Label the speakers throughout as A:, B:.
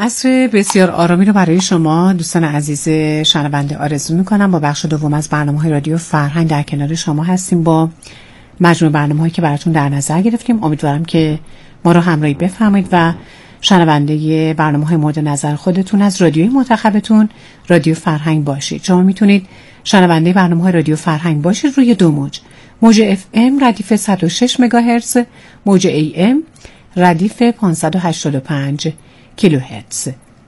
A: عصر بسیار آرامی رو برای شما دوستان عزیز شنونده آرزو میکنم. با بخش دوم از برنامه‌های رادیو فرهنگ در کنار شما هستیم با مجموعه برنامه‌هایی که براتون در نظر گرفتیم. امیدوارم که ما رو همراهی بفرمایید و شنونده برنامه‌های مورد نظر خودتون از رادیوی منتخبتون رادیو فرهنگ باشید. شما میتونید شنونده برنامه‌های رادیو فرهنگ باشید روی دو موج FM ردیف 106 مگاهرتز، موج AM ردیف 585 کیلوهرتز.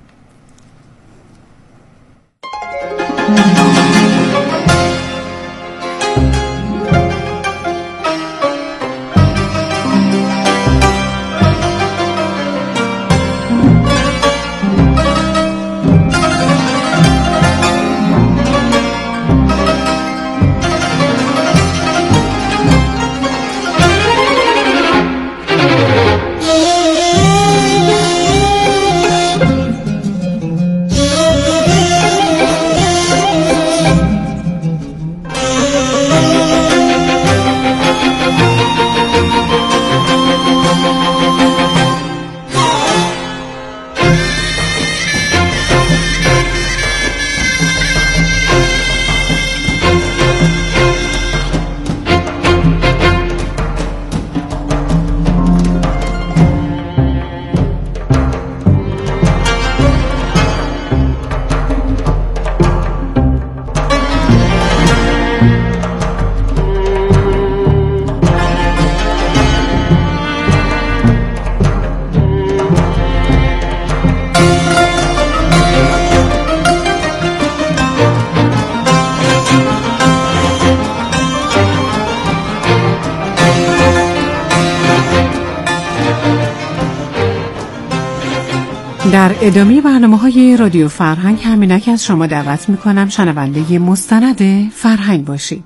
A: در ادامه برنامه‌های رادیو فرهنگ همینک از شما دعوت می‌کنم شنونده مستند فرهنگ باشید.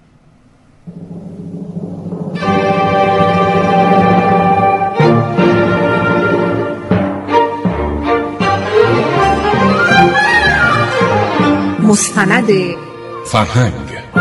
A: مستند فرهنگ.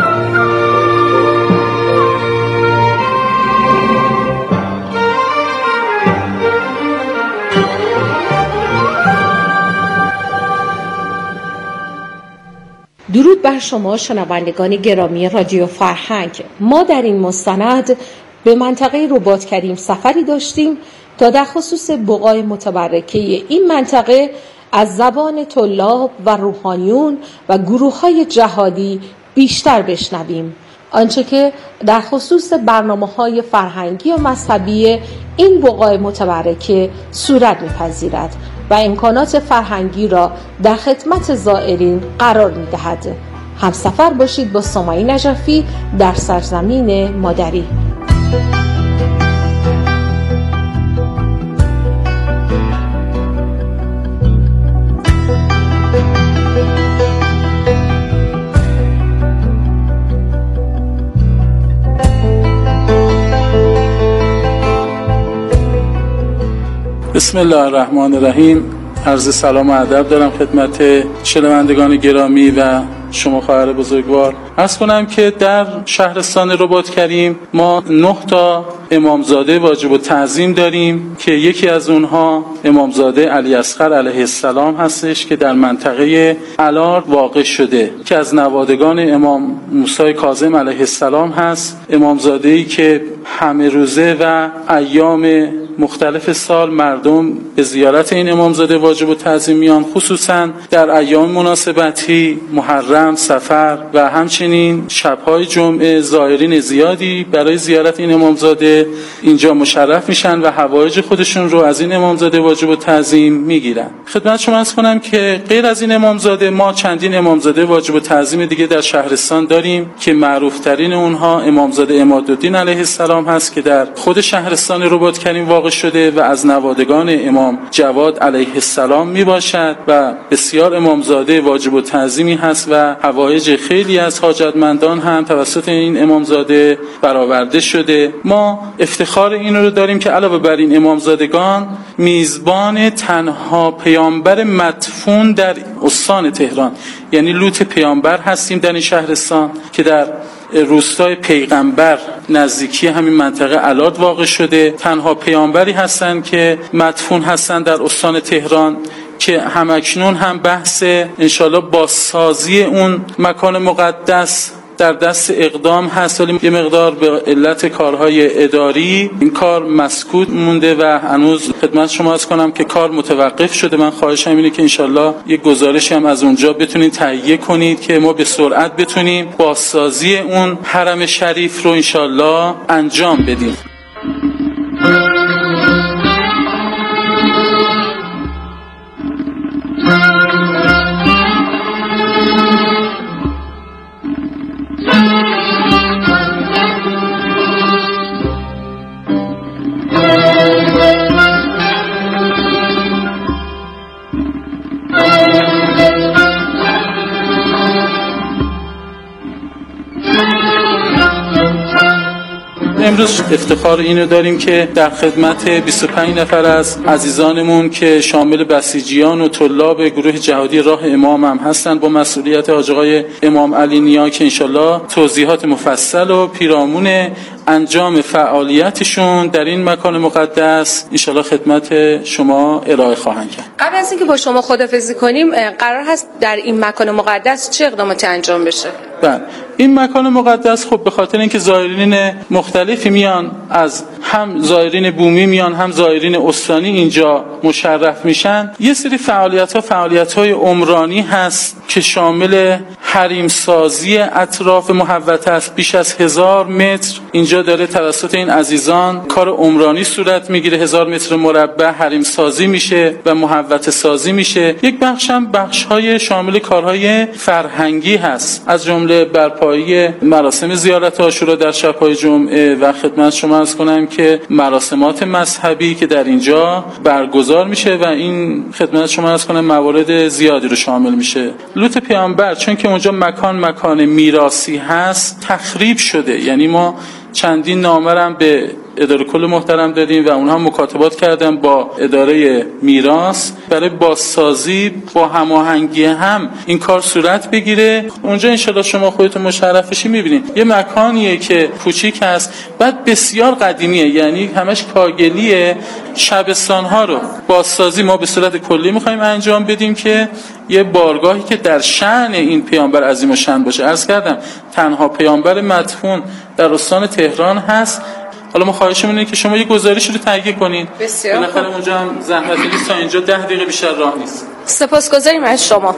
B: درود بر شما شنوندگان گرامی رادیو فرهنگ. ما در این مستند به منطقه رباط کریم سفری داشتیم تا در خصوص بقاع متبرکه این منطقه از زبان طلاب و روحانیون و گروه‌های جهادی بیشتر بشنویم. آنچه که در خصوص برنامه‌های فرهنگی و مذهبی این بقاع متبرکه صورت می‌پذیرد و امکانات فرهنگی را در خدمت زائرین قرار می‌دهد. همسفر باشید با سمائی نجفی در سرزمین مادری.
C: بسم الله الرحمن الرحیم. عرض سلام و ادب دارم خدمت شنوندگان گرامی و شما خواهر بزرگوار. عرض کنم که در شهرستان رباط کریم ما 9 تا امامزاده واجب التعظیم داریم که یکی از اونها امامزاده علی اصغر علیه السلام هستش که در منطقه الار واقع شده که از نوادگان امام موسی کاظم علیه السلام هست. امامزاده‌ای که همه روزه و ایام مختلف سال مردم به زیارت این امامزاده واجب التعظیم میان، خصوصا در ایام مناسبتی محرم، صفر و همچنین شب‌های جمعه زائرین زیادی برای زیارت این امامزاده اینجا مشرف میشن و حوایج خودشون رو از این امامزاده واجب التعظیم میگیرن. خدمت شما عرض کنم که غیر از این امامزاده ما چندین امامزاده واجب التعظیم دیگه در شهرستان داریم که معروف ترین اونها امامزاده عمادالدین علیه السلام هست که در خود شهرستان رباط کریم واقع شده و از نوادگان امام جواد علیه السلام می باشد و بسیار امامزاده واجب التعظیمی هست و حوایج خیلی از حاجتمندان هم توسط این امامزاده برآورده شده. ما افتخار این رو داریم که علاوه بر این امامزادگان میزبان تنها پیامبر مدفون در استان تهران یعنی لوط پیامبر هستیم در این شهرستان که در روستای پیغمبر نزدیکی همین منطقه الارد واقع شده. تنها پیامبری هستند که مدفون هستند در استان تهران که همکنون هم بحث انشالله بازسازی اون مکان مقدس در دست اقدام هست، ولی یه مقدار به علت کارهای اداری این کار مسکوت مونده و هنوز خدمت شما عرض کنم که کار متوقف شده. من خواهشم اینه که انشالله یه گزارشی هم از اونجا بتونید تهیه کنید که ما به سرعت بتونیم بازسازی اون حرم شریف رو انشالله انجام بدیم. امروز افتخار اینو داریم که در خدمت 25 نفر از عزیزانمون که شامل بسیجیان و طلاب گروه جهادی راه امام هم هستن با مسئولیت حاج آقای امام علی نیا که انشالله توضیحات مفصل و پیرامون انجام فعالیتشون در این مکان مقدس انشالله خدمت شما ارائه خواهند کرد.
B: قبل از اینکه با شما خداحافظی کنیم، قرار هست در این مکان مقدس چه اقداماتی انجام بشه؟
C: بله، این مکان مقدس خب به خاطر اینکه زائرین مختلفی میان، از هم زائرین بومی میان هم زائرین استانی اینجا مشرف میشن، یه سری فعالیت‌های عمرانی هست که شامل حریم سازی اطراف محوطه است. بیش از 1000 متر اینجا داره توسط این عزیزان کار عمرانی صورت میگیره. 1000 متر مربع حریم سازی میشه و محوطه سازی میشه. یک بخش هم بخش‌های شامل کارهای فرهنگی هست، از جمله برپایی مراسم زیارت عاشورا در شب‌های جمعه و خدمت شما عرض کنم که مراسمات مذهبی که در اینجا برگزار میشه و این خدمت شما عرض کنم موارد زیادی رو شامل میشه. لوط پیامبر چون که اونجا مکان میراثی هست تخریب شده، یعنی ما چندین نامه هم به اداره کل محترم دادیم و اونها مکاتبات کردن با اداره میراث برای بازسازی با هماهنگی هم این کار صورت بگیره. اونجا انشالله شما خودتون مشرف بشین میبینید یه مکانیه که کوچیک هست، بعد بسیار قدیمیه، یعنی همش کاگلیه. شبستان‌ها رو بازسازی ما به صورت کلی می‌خوایم انجام بدیم که یه بارگاهی که در شأن این پیامبر عظیم الشأن باشه. عرض کردم تنها پیامبر مدفون در استان تهران هست. حالا ما خواهشمون اینه که شما یه گزارشی رو تهیه کنین. بالاخره اونجا هم زحمتی نیست، تا اینجا 10 دقیقه بیشتر راه نیست.
B: سپاسگزاریم از شما.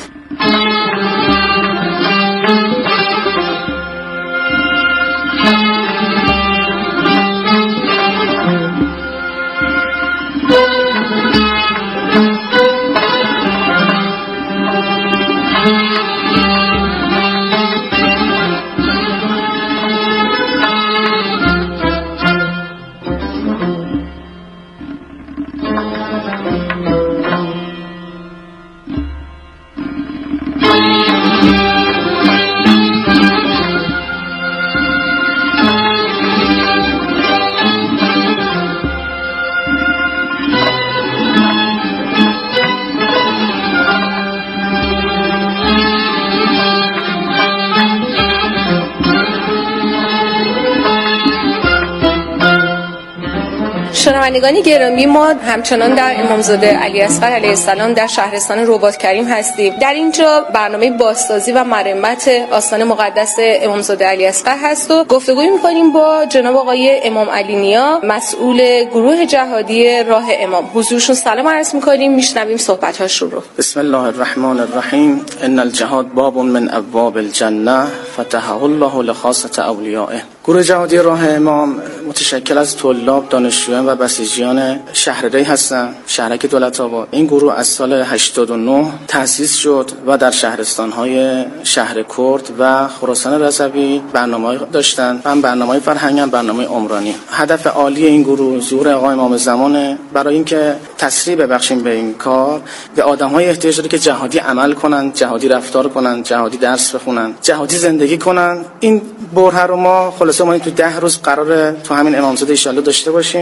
B: شنوندگان گرامی، ما همچنان در امامزاده علیاصغر علیه السلام در شهرستان رباطکریم هستیم. در اینجا برنامه بازسازی و مرمت آستان مقدس امامزاده علیاصغر هست و گفتگوی می‌کنیم با جناب آقای امام علی نیا، مسئول گروه جهادی راه امام. حضورشون سلام عرض می‌کنیم، میشنویم صحبت‌هاشون رو.
D: بسم الله الرحمن الرحیم. ان الجهاد باب من ابواب الجنه فتحه الله لخاصه اولیائه. گروه جهادی راه امام متشکل از طلاب، دانشجویان و بسیجیان شهر ری هستند، شهرک دولت‌آباد. این گروه از سال 89 تأسیس شد و در شهرستان‌های شهر کرد و خراسان رضوی برنامه‌ای داشتند، هم برنامه‌های فرهنگی هم برنامه عمرانی. هدف عالی این گروه ظهور آقای امام زمانه برای اینکه تسریع ببخشیم به این کار به آدم‌های احتیاج داره که جهادی عمل کنند، جهادی رفتار کنند، جهادی درس بخونند، جهادی زندگی کنند. این بره رو ما خلاصه تو 10 روز قراره تو همین امامزاده ان شاء الله داشته باشیم. تعداد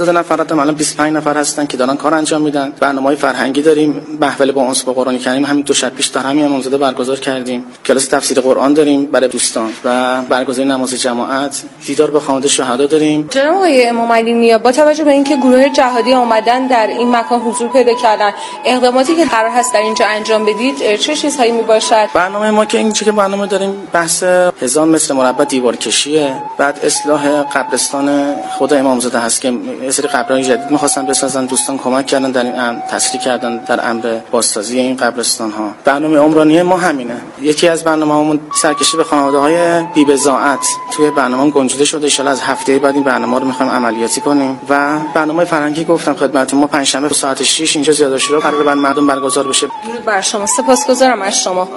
D: تعداد نفرات هم الان 25 نفر هستن که دارن کار انجام میدن. برنامه‌های فرهنگی داریم، محفل با انس با قرآن کریم همین 2 شب پیش در همین امامزاده برگزار کردیم. کلاس تفسیر قرآن داریم برای دوستان و برگزاری نماز جماعت، دیدار با خانواده شهدا داریم.
B: جناب آقای امام علی نیا، با توجه به اینکه گروه جهادی آمدن در این مکان حضور پیدا کردن، اقداماتی که قرار هست در اینجا انجام بدید چه چیزهایی میباشد؟
D: برنامه ما که این چه که برنامه داریم بحث 1000 متر مربع دیوار کشیه، بعد اصلاح قبرستان خدا امامزاده هست که یه سری قبرهای جدید می‌خواستن بسازن، دوستان کمک کردن در این امر، تسریع کردن در امر بازسازی این قبرستان ها. برنامه عمرانی ما همینه. یکی از برنامه‌هامون سرکشی به خانواده‌های بی‌بضاعت توی برنامه گنجیده شده. ان شاءالله از هفته بعد این برنامه رو می‌خوایم عملیاتی کنیم و برنامه فرهنگی گفتم خدمتتون ما پنجشنبه ساعت 6 اینجا زیاده شده قرار بعد مردم برگزار بشه.
B: درود بر شما. سپاسگزارم از شما.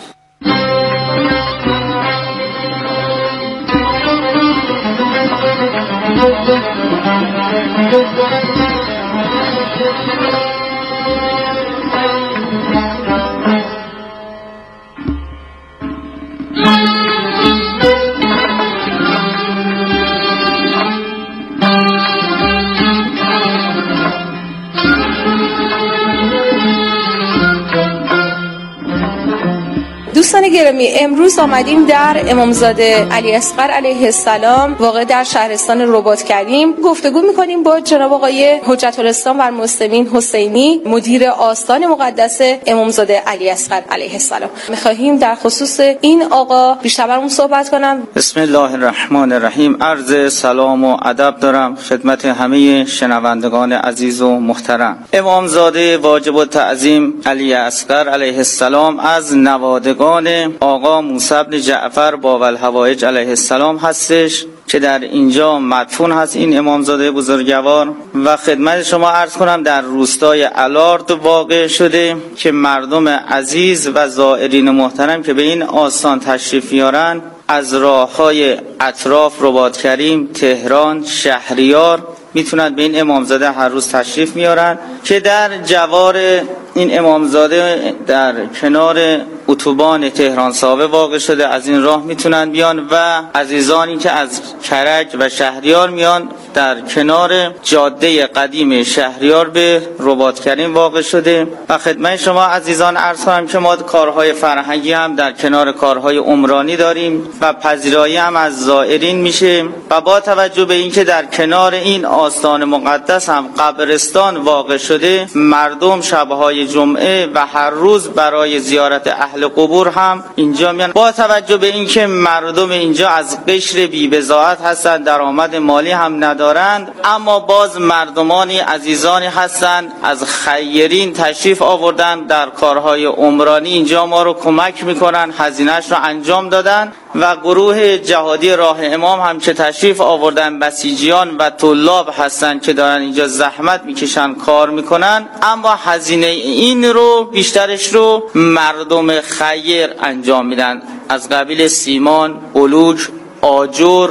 B: دوستان گرامی، امروز آمدیم در امامزاده علی اصغر علیه السلام واقع در شهرستان رباط کریم گفتگو می‌کنیم با جناب آقای حجت الاسلام و المسلمین حسینی، مدیر آستان مقدس امامزاده علی اصغر علیه السلام. می‌خواهیم در خصوص این آقا بیشتر برامون صحبت کنم.
E: بسم الله الرحمن الرحیم. عرض سلام و ادب دارم خدمت همه شنوندگان عزیز و محترم. امامزاده واجب التعظیم علی اصغر علیه السلام از نوادگان آقا موسی بن جعفر باولهوایج علیه السلام هستش که در اینجا مدفون هست این امامزاده بزرگوار و خدمت شما عرض کنم در روستای الارد واقع شده که مردم عزیز و زائرین محترم که به این آستان تشریف میارن از راه‌های اطراف رباط کریم، تهران، شهریار میتونن به این امامزاده هر روز تشریف میارن که در جوار این امامزاده در کنار اتوبان تهران ساوه واقع شده. از این راه میتونن بیان و عزیزانی که از کرج و شهریار میان در کنار جاده قدیم شهریار به رباط کریم واقع شده. و خدمت شما عزیزان عرض کنم که ما کارهای فرهنگی هم در کنار کارهای عمرانی داریم و پذیرایی هم از زائرین میشه و با توجه به اینکه در کنار این آستان مقدس هم قبرستان واقع شده، مردم شبهای جمعه و هر روز برای زیارت اهل قبور هم اینجا میان. با توجه به اینکه مردم اینجا از قشر بی‌بضاعت هستند، درآمد مالی هم ندارند، اما باز مردمانی عزیزانی هستند از خیرین تشریف آوردن در کارهای عمرانی اینجا ما رو کمک میکنن، هزینه‌اش رو انجام دادن و گروه جهادی راه امام هم که تشریف آوردن بسیجیان و طلاب هستن که دارن اینجا زحمت میکشن کار میکنن، اما هزینه این رو بیشترش رو مردم خیر انجام میدن از قبیل سیمان، بلوچ، آجر،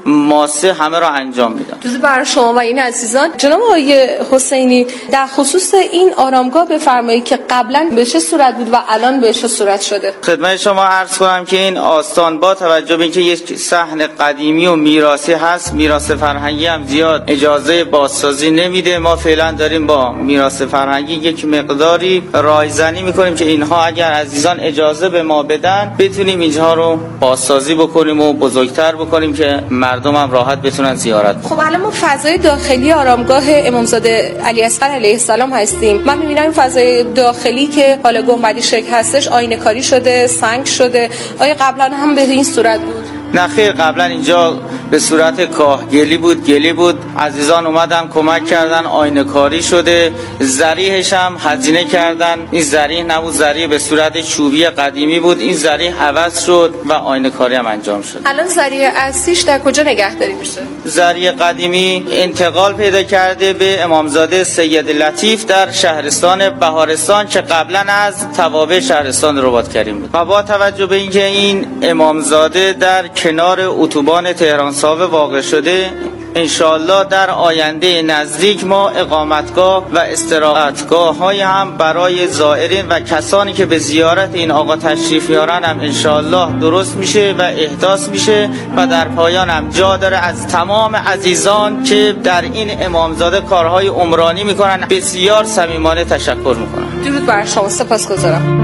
E: ماسه همه را انجام میدن.
B: درود بر شما و این عزیزان. جناب آقای حسینی، در خصوص این آرامگاه بفرمایید که قبلا به چه صورت بود و الان به چه صورت شده؟
E: خدمت شما عرض کنم که این آستان با توجه به اینکه یک صحن قدیمی و میراثی هست، میراث فرهنگی هم زیاد اجازه بازسازی نمیده. ما فعلا داریم با میراث فرهنگی یک مقداری رایزنی میکنیم که اینها اگر عزیزان اجازه به ما بدن بتونیم اینجا رو بازسازی بکنیم و بزرگتر بکنیم که مردم هم راحت بتونن زیارت بکنن.
B: خب الان ما فضای داخلی آرامگاه امامزاده علی اصغر علیه السلام هستیم. من می‌بینم این فضای داخلی که حالا گنبدی شکل هستش آینه کاری شده، سنگ شده. آیا قبلا هم به این صورت بود؟
E: نه خیر، قبلا اینجا به صورت کاهگلی بود. عزیزان اومدن کمک کردن، آینه کاری شده، ذریحش هم هزینه کردن. این ذریح نبود، ذریح به صورت چوبی قدیمی بود، این ذریح عوض شد و آینه کاری هم انجام شد.
B: الان ذریح اصلیش در کجا نگهداری میشه؟
E: ذریح قدیمی انتقال پیدا کرده به امامزاده سید لطیف در شهرستان بهارستان که قبلا از توابع شهرستان رباط کریم بود. و با توجه به اینکه این امامزاده در کنار اتوبان تهران ساوه واقع شده، انشاءالله در آینده نزدیک ما اقامتگاه و استراحتگاه های هم برای زائرین و کسانی که به زیارت این آقا تشریف یارن هم انشاءالله درست میشه و احداث میشه و در پایان هم جا داره از تمام عزیزان که در این امامزاده کارهای عمرانی میکنن بسیار صمیمانه تشکر میکنم.
B: درود بر شما، سپاسگزارم.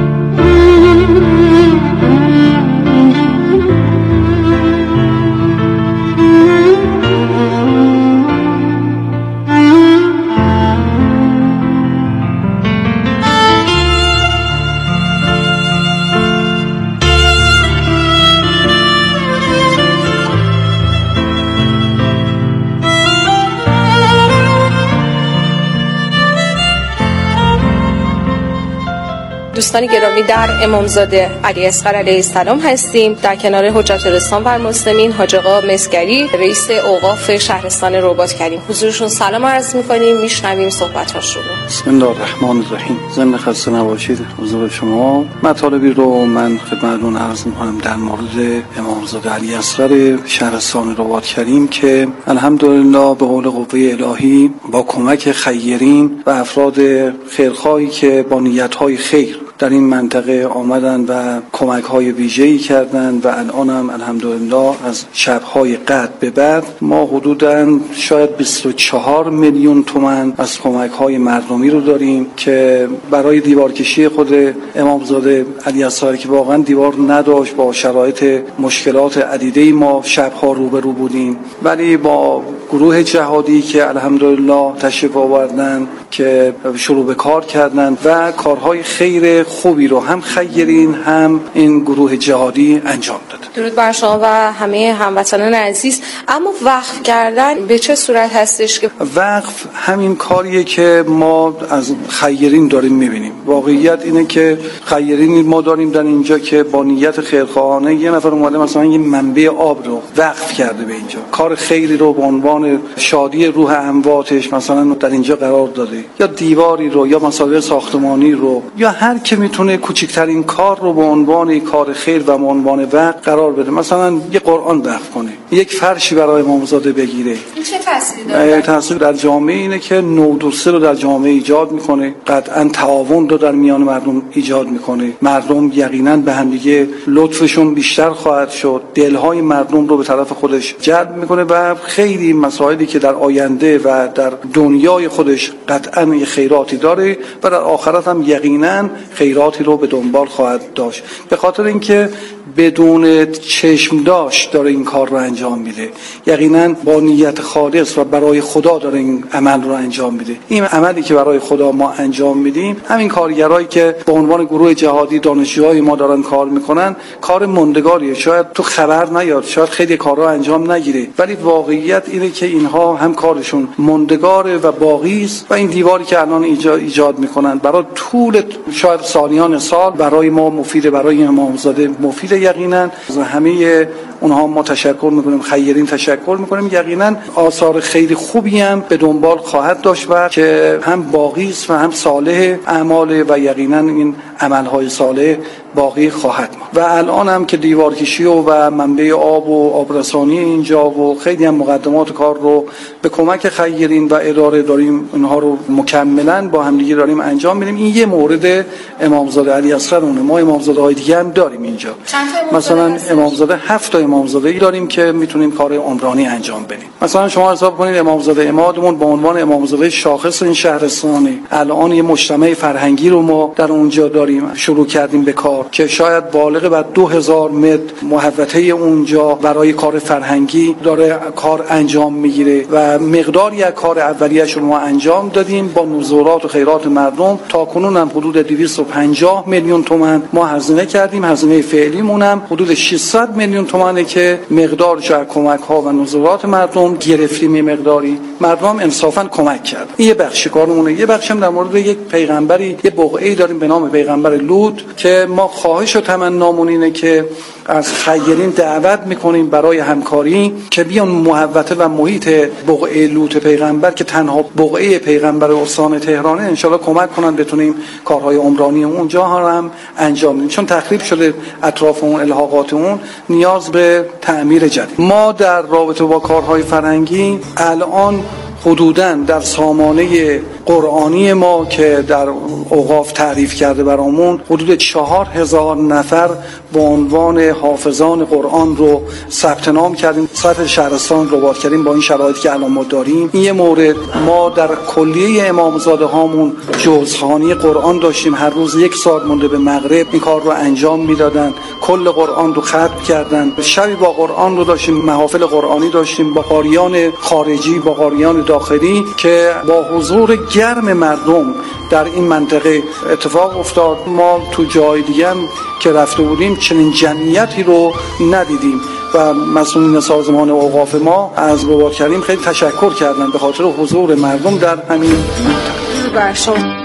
B: دوستان گرامی، در امامزاده علی اصغر علیه السلام هستیم. در کنار حجت الاسلام و المسلمین حاج آقا مسگری، رئیس اوقاف شهرستان رباط کریم، حضورشون سلام عرض می‌کنیم، میشنویم صحبت‌هاشون رو.
F: بسم الله الرحمن الرحیم. ضمن خسته نباشید حضور شما. مطالبی رو من خدمتتون عرض می‌کنم در مورد امامزاده علی اصغر شهرستان رباط کریم که الحمدلله به قول قوه الهی با کمک خیرین و افراد خیرخواهی که با نیت‌های خیر در این منطقه آمدن و کمک‌های ویژه‌ای کردند و الان هم الحمدلله از شب‌های قدر به بعد ما حدوداً شاید 24 میلیون تومان از کمک‌های مردمی رو داریم که برای دیوارکشی خود امامزاده علی اصغر که واقعاً دیوار نداشت، با شرایط مشکلات عدیده‌ای ما شب‌ها روبرو بودیم، ولی با گروه جهادی که الحمدلله تشریف آوردن که شروع به کار کردند و کارهای خیر خوبی رو هم خیرین هم این گروه جهادی انجام داد.
B: درود بر شما و همه هموطنان عزیز. اما وقف کردن به چه صورت هستش؟ که
F: وقف همین کاریه که ما از خیرین داریم میبینیم. واقعیت اینه که خیرین ما داریم در اینجا که با نیت خیرخواهانه یه نفر اومده مثلا یه منبع آب رو وقف کرده به اینجا، کار خیری رو به عنوان شادی روح امواتش مثلا در اینجا قرار داده، یا دیواری رو یا مسائل ساختمانی رو یا هر که میتونه کوچکترین کار رو به عنوان کار خیر و به عنوان وقف قرار بده. مثلا یه قرآن وقف کنه، یک فرشی برای امامزاده بگیره.
B: این چه تأثیری داره؟
F: تأثیر در جامعه اینه که نودرسه رو در جامعه ایجاد میکنه، قطعا تعاون رو در میان مردم ایجاد میکنه، مردم یقینا به هم دیگه لطفشون بیشتر خواهد شد، دلهای مردم رو به طرف خودش جلب میکنه و خیلی مسائلی که در آینده و در دنیای خودش قطعا یه خیراتی داره و در آخرت هم یقینا خیراتی رو به دنبال خواهد داشت، به خاطر اینکه بدون چشم داشت داره این کار رو انجام میده، یقینا با نیت خالص و برای خدا داره این عمل رو انجام میده. این عملی که برای خدا ما انجام میدیم، همین کارگرایی که به عنوان گروه جهادی دانشجوهای ما دارن کار میکنن، کار ماندگاریه. شاید تو خبر نیاد، شاید خیلی کارها انجام نگیره، ولی واقعیت اینه که اینها هم کارشون ماندگاره و باقی است و این دیواری که الان ایجاد میکنن برای طول شاید سالیان سال برای ما مفیده، برای امامزاده مفیده. یقینا از همه اونها ما تشکر میکنیم، خیرین تشکر میکنیم. یقینا آثار خیلی خوبی هم به دنبال خواهد داشت و که هم باقی است و هم صالح اعمال و یقینا این عملهای صالح باقی خواهد ماند. و الان هم که دیوارکشی و منبع آب و آبرسانی اینجا و خیلی هم مقدمات کار رو به کمک خیرین و اداره داریم اونها رو مکملا با هم دیگه داریم انجام میدیم. این یه مورد امامزاده علی اصغر اونه. ما امامزاده های دیگه هم داریم اینجا، مثلا امامزاده 7 تا امامزاده داریم که میتونیم کار عمرانی انجام بدیم. مثلا شما حساب کنید امامزاده عمادمون به عنوان امامزاده شاخص این شهرستانه، الان یه مجتمع فرهنگی رو ما در اونجا داریم، شروع کردیم به کار که شاید بالغ بر 2000 متر محوطه اونجا برای کار فرهنگی داره کار انجام میگیره و مقداری از کار اولیه‌اش رو ما انجام دادیم با نزولات و خیرات مردم. تا کنون هم حدود 250 میلیون تومان ما هزینه کردیم. هزینه فعلیمون هم حدود 600 میلیون تومانه که مقدارش از کمک‌ها و نزولات مردم گرفتیم، مقداری مردم انصافا کمک کرد. این یه بخش کارمونه. یه بخش هم در مورد یک پیغمبری، یه بقعه‌ای داریم به نام پیغمبر لوط که ما خواهش و تمنامون اینه که از خیرین دعوت میکنیم برای همکاری که بیان محوطه و محیط بقعه لوط پیغمبر که تنها بقعه پیغمبر استان تهرانه انشالله کمک کنن بتونیم کارهای عمرانی اونجا هم انجام بدیم، چون تخریب شده اطراف اون، الحاقات اون نیاز به تعمیر جدید. ما در رابطه با کارهای فرهنگی الان حدوداً در سامانه قرآنی ما که در اوقاف تعریف کرده برامون حدود 4000 نفر به عنوان حافظان قرآن رو ثبت نام کردیم، سطح شهرستان رو رباط کردیم با این شرایطی که الان ما داریم. این یه مورد. ما در کلیه امامزاده هامون جزخوانی قرآن داشتیم، هر روز 1 ساعت مونده به مغرب این کار رو انجام میدادن، کل قرآن رو ختم کردن. شبی با قرآن رو داشتیم، محافل قرآنی داشتیم با قاریان خارجی، با قاریان داخلی که با حضور گرم مردم در این منطقه اتفاق افتاد. ما تو جای دیگه هم که رفته بودیم چنین جمعیتی رو ندیدیم و مسئولین سازمان اوقاف ما از رباط کریم خیلی تشکر کردن به خاطر حضور مردم در همین منطقه.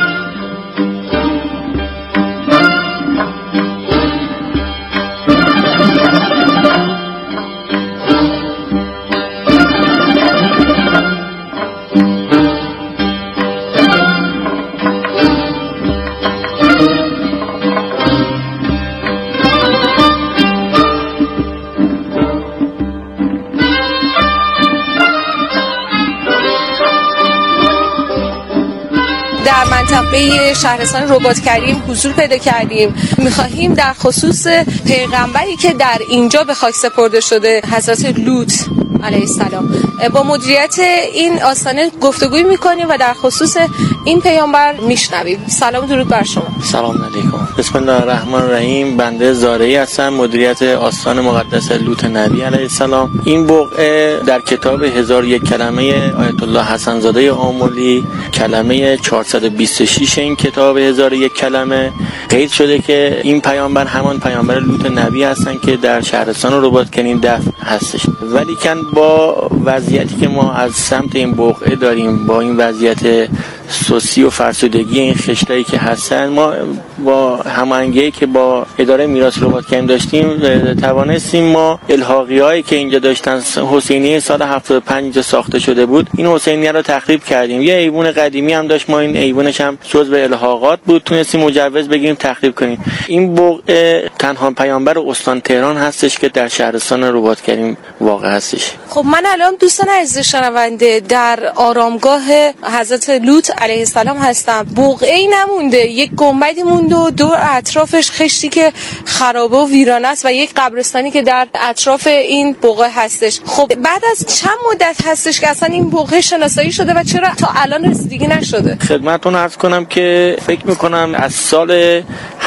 B: منطقه شهرستان رباط کریم حضور پیدا کردیم. می‌خواهیم در خصوص پیغمبری که در اینجا به خاک سپرده شده، حضرت لوط علیه السلام، با مدیریت این آستانه گفتگوی می‌کنیم و در خصوص این پیامبر میشنویم. سلام درود بر شما.
G: سلام علیکم. بسم الله الرحمن الرحیم. بنده زارعی هستم، مدیریت آستان مقدس لوط نبی علیه السلام. این بقعه در کتاب 1001 کلمه آیت الله حسن زاده آملی کلمه 426 این کتاب 1001 کلمه قید شده که این پیامبر همان پیامبر لوط نبی هستن که در شهرستان رباط کریم دفن هستش. ولی کن با وضعیتی که ما از سمت این بقعه داریم، با این وضعیت سوسی و فرسودگی این خشتایی که هستن، ما با هماهنگی که با اداره میراث رباط کریم داشتیم توانستیم ما الحاقی‌هایی که اینجا داشتن، حسینیه سال 75 اینجا ساخته شده بود، این حسینیه رو تخریب کردیم. یه ایوون قدیمی هم داشت، ما این ایوونش هم جزء الحاقات بود، تونستیم مجوز بگیریم تخریب کنیم. این بقعه تنها پیامبر استان تهران هستش که در شهرستان رباط کریم واقع هستش.
B: خب من الان دوستان عزیز شنونده در آرامگاه حضرت لوط علیه السلام هستم. بقعه‌ای نمونده، یک گنبدی مونده و دور اطرافش خشتی که خرابه و ویرانه است و یک قبرستانی که در اطراف این بقعه هستش. خب بعد از چند مدت هستش که اصلا این بقعه شناسایی شده و چرا تا الان رسیدگی نشده؟
G: خدمتتون عرض کنم که فکر می‌کنم از سال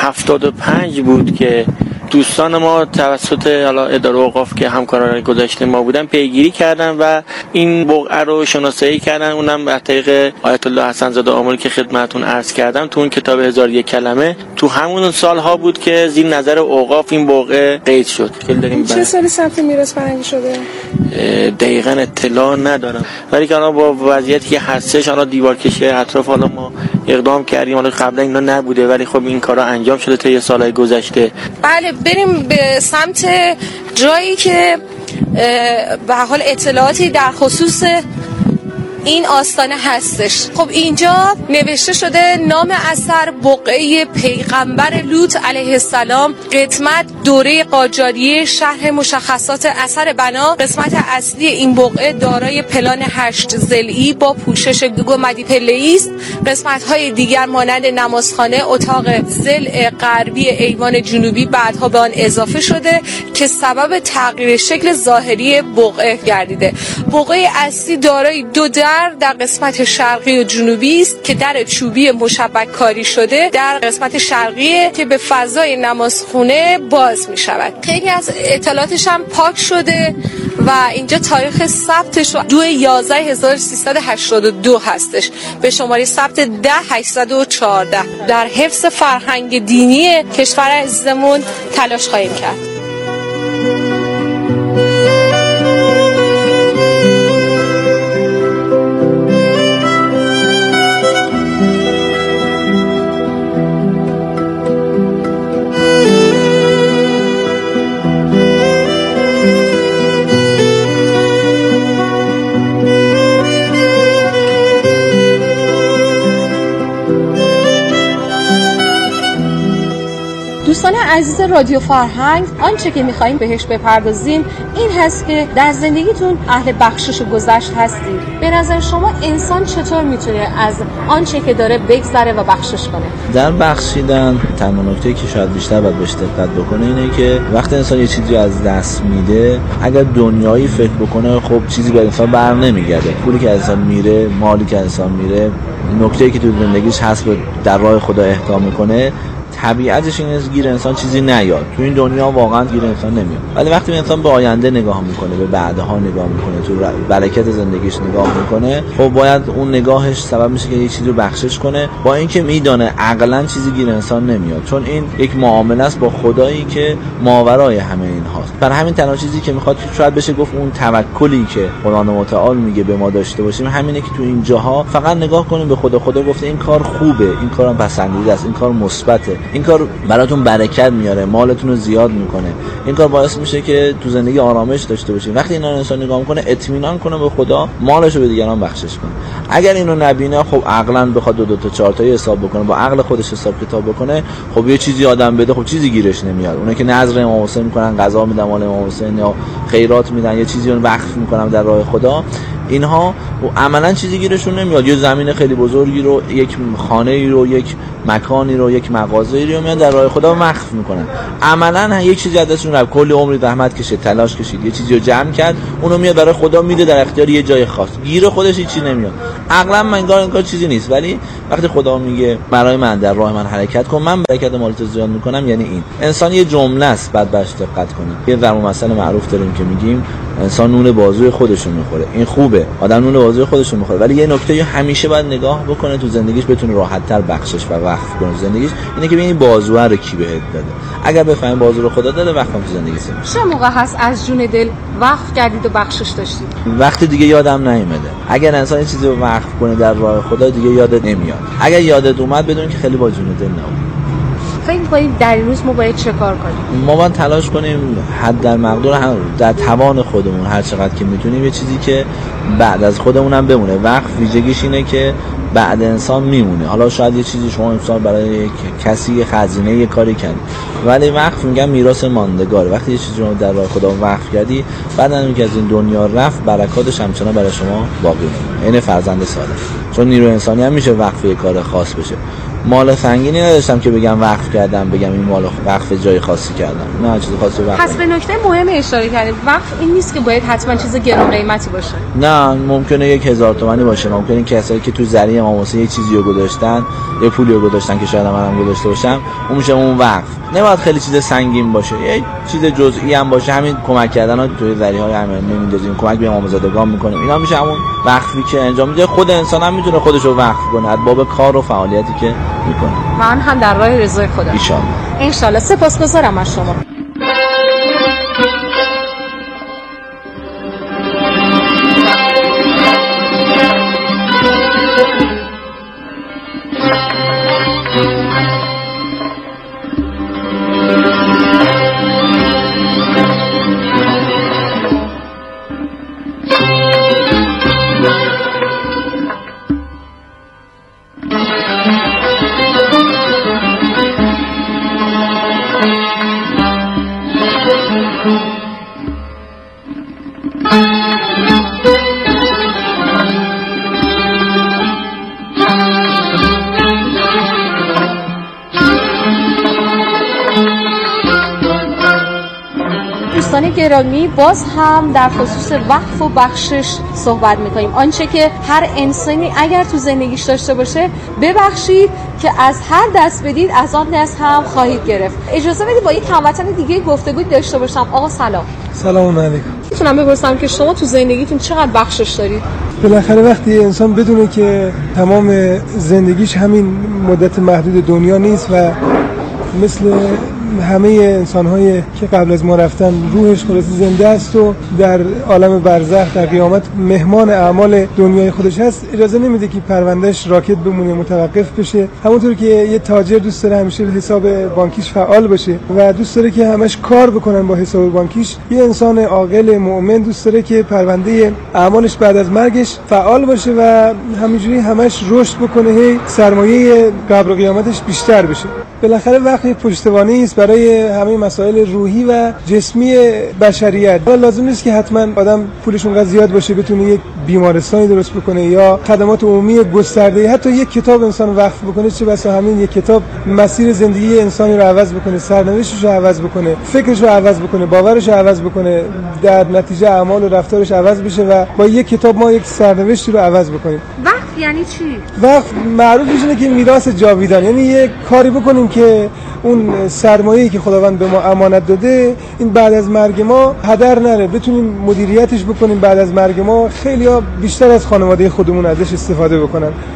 G: 75 بود که دوستان ما توسط اداره اوقاف که همکاران گذشته ما بودن پیگیری کردن و این بقعه رو شناسایی کردن، اونم از طریق آیت الله حسن زاده آملی که خدمتتون عرض کردم تو اون کتاب 1001 کلمه. تو همون سالها بود که زیر نظر اوقاف این بقعه قید شد.
B: چه سالی ثبت میراث فرهنگی شده؟
G: دقیقاً اطلاع ندارم، ولی که الان با وضعیتی که هستش الان دیوارکشی اطراف حالا ما اقدام کردیم، حالا قبلا اینا نبوده ولی خب این کارا انجام شده طی سالهای گذشته.
B: بله، بریم به سمت جایی که به حال اطلاعاتی در خصوص این آستانه هستش. خب اینجا نوشته شده نام اثر بقعه پیغمبر لوط علیه السلام، قسمت دوره قاجاریه، شرح مشخصات اثر بنا. قسمت اصلی این بقعه دارای پلان 8 ضلعی با پوشش گنبدی پله‌ای است. قسمت‌های دیگر مانند نمازخانه، اتاق ضلع غربی ایوان جنوبی بعدها به آن اضافه شده که سبب تغییر شکل ظاهری بقعه گردیده. بقعه اصلی دارای 2 در قسمت شرقی و جنوبی است که در چوبی مشبک کاری شده در قسمت شرقی که به فضای نمازخونه باز می شود. خیلی از اطلاعاتش هم پاک شده و اینجا تاریخ ثبتش 2/11/1382 هستش به شماره ثبت 10814. در حفظ فرهنگ دینی کشور عزیزمون تلاش خواهیم کرد. دوستان عزیز رادیو فرهنگ، آنچه که می‌خوایم بهش بپردازیم این هست که در زندگیتون اهل بخشش و گذشت هستید. به نظر شما انسان چطور میتونه از آنچه که داره بگذره و بخشش کنه؟
H: در بخشیدن تنها نکته‌ای که شاید بیشتر باید بهش دقت بکنه اینه که وقتی انسان یه چیزی از دست میده، اگر دنیایی فکر بکنه خب چیزی به انسان بر نمیگرده. پولی که انسان میره، مالی که انسان میره، نکته‌ای که تو زندگیش هست رو در راه خدا اهدا میکنه، طبیعتش اینه گیر انسان چیزی نیاد. تو این دنیا واقعا گیر انسان نمیاد. ولی وقتی انسان به آینده نگاه میکنه، به بعدها نگاه میکنه، تو برکت زندگیش نگاه میکنه، خب باید اون نگاهش سبب میشه که یه چیزی رو بخشش کنه، با اینکه میدونه عقلا چیزی گیر انسان نمیاد، چون این یک معامله است با خدایی که ماورای همه این هاست. برای همین تنها چیزی که میخواد شاید بشه گفت اون توکلی که قرآن متعال میگه به ما داشته باشیم همینه که تو این جاها فقط نگاه کنیم به خدا. خدا گفته این کار خوبه، این کارم پسندیده است، این کار مثبته، این کار براتون برکت میاره، مالتون رو زیاد میکنه، این کار باعث میشه که تو زندگی آرامش داشته باشین. وقتی اینا انسان نگاه میکنه، اطمینان کنه به خدا، مالش رو به دیگران بخشش کنه. اگر اینو نبینه، خب عقلاً بخواد دو تا چهار تا حساب بکنه، با عقل خودش حساب کتاب بکنه، خب یه چیزی آدم بده، خب چیزی گیرش نمیاد. اونا که نذر امام حسین میکنن، قضا میدن مال امام حسین یا خیرات میدن، یه چیزی رو وقف میکنن در راه خدا، اینها عملاً چیزی گیرشون نمیاد. یه زمین خیلی بزرگی رو، یک خانه‌ای رو، یک مکانی رو، یک مغازه‌ای رو میاد در راه خدا وقف میکنن. عملاً یک چیزی ازشون رو کلی عمری زحمت کشید، تلاش کشید، یه چیزی رو جمع کرد، اونو میاد برای خدا میده در اختیار یه جای خاص. گیر خودش هیچی نمیاد. عقلاً من انگار چیزی نیست. ولی وقتی خدا میگه برای من در راه من حرکت کن، من برکت مالت زیاد میکنم، یعنی این انسان یه جمله است، بعد بهش دقت کنید. یه ضرب المثل معروف داریم که میگیم انسان نون بازوی خودشون میخوره. این خوبه، آدم نون بازوی خودشون میخوره، ولی یه نکته همیشه باید نگاه بکنه تو زندگیش بتونه راحت‌تر بخشش و وقف کنه زندگیش، اینه که ببین بازوه رو کی بهت داده. اگر بفهمید بازو رو خدا داده، وقت تو زندگی
B: چه موقع هست از جون دل وقف کردید و بخشش داشتید؟
H: وقتی دیگه یادم نمیاد. اگر انسان چیزی رو وقف کنه در راه خدا، دیگه یادت نمیاد. اگر یادت اومد، بدون که خیلی با جون دل نبود.
B: فکر کنید در این روز ما باید چه کار کنیم؟
H: ما باید تلاش کنیم حد در مقدور در توان خودمون هر چقدر که میتونیم یه چیزی که بعد از خودمونم بمونه. وقت ویژگیش اینه که بعد انسان میمونه. حالا شاید یه چیزی شما امسال برای کسی خزینه یه کاری کردی، ولی وقت میگم میراث ماندگاره. وقتی یه چیزی رو در راه خدا وقف کردی، بعد اینکه از این دنیا رفت، برکاتش همچنان برای شما باقی میمونه. این فرزند صالح. چون نیرو انسانی هم میشه وقف یه کار خاص بشه. مال سنگینی نداشتم که بگم وقف کردم، بگم این مال وقف جای خاصی کردم. نه، چیز خاصی وقف.
B: پس به نکته مهم اشاره کردید. وقف این نیست که باید حتما چیز گران قیمتی باشه.
H: نه، ممکنه 1000 تومانی باشه. ممکنه کسایی که تو ذریعه امام حسین یه چیزی رو گذاشتن، یه پولی رو گذاشتن که شاید منم گذاشته باشم، اون میشه اون وقف. نباید خیلی چیز سنگین باشه، یه چیز جزئی هم باشه. همین کمک کردن ها توی ذریعه‌های همین میندازیم، کمک به امامزادگان میکنیم، اینا میشه همون وقفی که انجام میده. خود انسان هم میتونه خودش رو وقف کنه از باب کار و فعالیتی که میکنه.
B: من هم در راه رضای خدا ان شاء الله. سپاسگزارم از شما. دوستان گرامی، باز هم در خصوص وقف و بخشش صحبت می‌کنیم. آنچه که هر انسانی اگر تو زندگیش داشته باشه، ببخشید که از هر دست بدید از آن دست هم خواهید گرفت. اجازه بدید با یک هموطن دیگه گفتگو داشته باشم. آقا سلام.
I: سلام علیکم.
B: میتونم بپرسم که شما تو زندگیتون چقدر بخشش دارید؟
I: بالاخره وقتی انسان بدونه که تمام زندگیش همین مدت محدود دنیا نیست و مثل همه انسان‌هایی که قبل از ما رفتن روحش خلاص زنده است و در عالم برزخ در قیامت مهمان اعمال دنیای خودش هست، اجازه نمیده که پروندهش راکت بمونه، متوقف بشه. همونطور که یه تاجر دوست داره همیشه حساب بانکیش فعال باشه و دوست داره که همش کار بکنن با حساب بانکیش، یه انسان عاقل مؤمن دوست داره که پرونده اعمالش بعد از مرگش فعال باشه و همینجوری همش رشد بکنه، هی سرمایه قبر و قیامتش بیشتر بشه. بالاخره وقت پشتوانه است برای همه مسائل روحی و جسمی بشریت. لازم نیست که حتما آدم پولش اونقدر زیاد باشه بتونه یک بیمارستانی درست بکنه یا خدمات عمومی گسترده. حتی یک کتاب انسان وقف بکنه، چه بسا همین یک کتاب مسیر زندگی انسانی رو عوض بکنه، سرنوشتش رو عوض بکنه، فکرش رو عوض بکنه، باورش رو عوض بکنه، در نتیجه اعمال و رفتارش عوض بشه و با یک کتاب ما یک سرنوشتی رو عوض بکنیم.
B: وقف یعنی چی؟
I: وقف معروفش اینه که میراث جاویدان، یعنی یک کاری بکنیم که اون سرمایه‌ای که خداوند به ما امانت داده این بعد از مرگ ما هدر نره، بتونیم مدیریتش بکنیم. بعد از مرگ ما خیلی‌ها بیشتر از خانواده خودمون ازش استفاده بکنن.